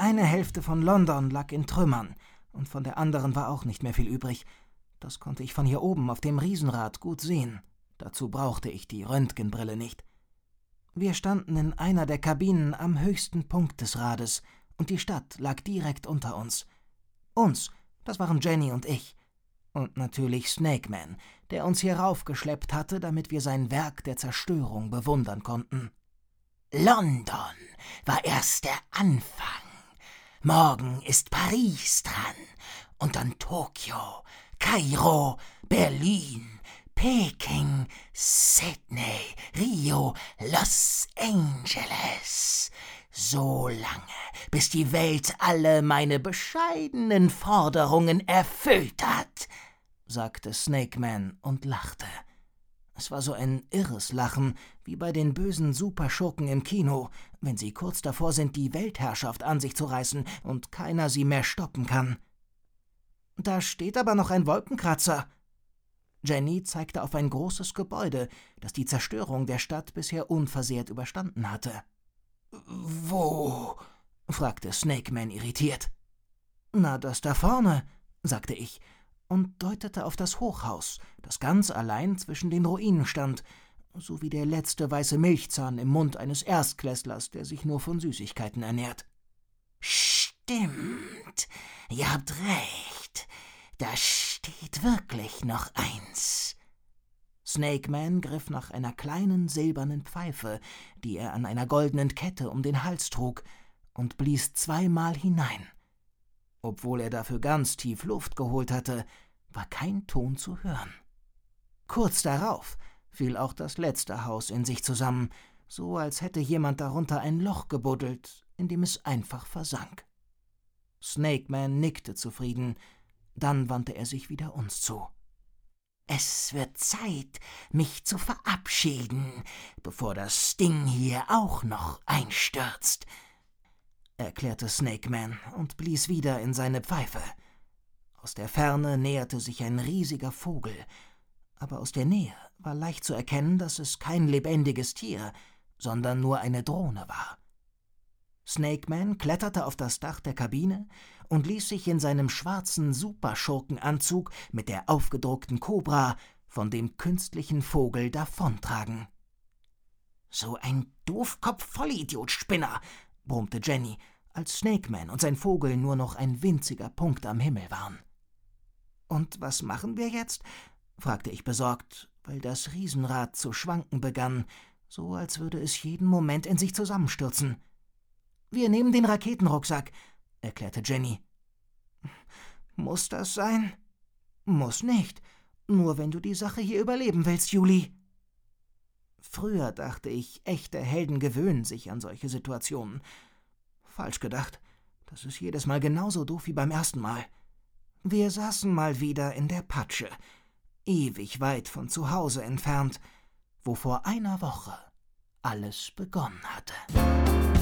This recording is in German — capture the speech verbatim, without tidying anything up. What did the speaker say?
Die eine Hälfte von London lag in Trümmern, und von der anderen war auch nicht mehr viel übrig. Das konnte ich von hier oben auf dem Riesenrad gut sehen. Dazu brauchte ich die Röntgenbrille nicht. Wir standen in einer der Kabinen am höchsten Punkt des Rades, und die Stadt lag direkt unter uns. Uns, das waren Jenny und ich. Und natürlich Snake Man, der uns hier raufgeschleppt hatte, damit wir sein Werk der Zerstörung bewundern konnten. London war erst der Anfang. Morgen ist Paris dran und dann Tokio, Kairo, Berlin, Peking, Sydney, Rio, Los Angeles. So lange, bis die Welt alle meine bescheidenen Forderungen erfüllt hat, sagte Snake Man und lachte. Es war so ein irres Lachen, wie bei den bösen Superschurken im Kino, wenn sie kurz davor sind, die Weltherrschaft an sich zu reißen und keiner sie mehr stoppen kann. »Da steht aber noch ein Wolkenkratzer.« Jenny zeigte auf ein großes Gebäude, das die Zerstörung der Stadt bisher unversehrt überstanden hatte. »Wo?« fragte Snake Man irritiert. »Na, das da vorne«, sagte ich und deutete auf das Hochhaus, das ganz allein zwischen den Ruinen stand, so wie der letzte weiße Milchzahn im Mund eines Erstklässlers, der sich nur von Süßigkeiten ernährt. »Stimmt, ihr habt recht, da steht wirklich noch eins.« Snake Man griff nach einer kleinen silbernen Pfeife, die er an einer goldenen Kette um den Hals trug, und blies zweimal hinein. Obwohl er dafür ganz tief Luft geholt hatte, war kein Ton zu hören. Kurz darauf fiel auch das letzte Haus in sich zusammen, so als hätte jemand darunter ein Loch gebuddelt, in dem es einfach versank. Snake Man nickte zufrieden, dann wandte er sich wieder uns zu. »Es wird Zeit, mich zu verabschieden, bevor das Ding hier auch noch einstürzt«, erklärte Snake Man und blies wieder in seine Pfeife. Aus der Ferne näherte sich ein riesiger Vogel, aber aus der Nähe war leicht zu erkennen, dass es kein lebendiges Tier, sondern nur eine Drohne war. Snake Man kletterte auf das Dach der Kabine und ließ sich in seinem schwarzen Superschurkenanzug mit der aufgedruckten Kobra von dem künstlichen Vogel davontragen. »So ein Doofkopf-Vollidiot-Spinner«, brummte Jenny, als Snake Man und sein Vogel nur noch ein winziger Punkt am Himmel waren. »Und was machen wir jetzt?« fragte ich besorgt, weil das Riesenrad zu schwanken begann, so als würde es jeden Moment in sich zusammenstürzen. »Wir nehmen den Raketenrucksack«, erklärte Jenny. »Muss das sein?« »Muss nicht, nur wenn du die Sache hier überleben willst, Julie.« Früher dachte ich, echte Helden gewöhnen sich an solche Situationen. Falsch gedacht, das ist jedes Mal genauso doof wie beim ersten Mal. Wir saßen mal wieder in der Patsche, ewig weit von zu Hause entfernt, wo vor einer Woche alles begonnen hatte.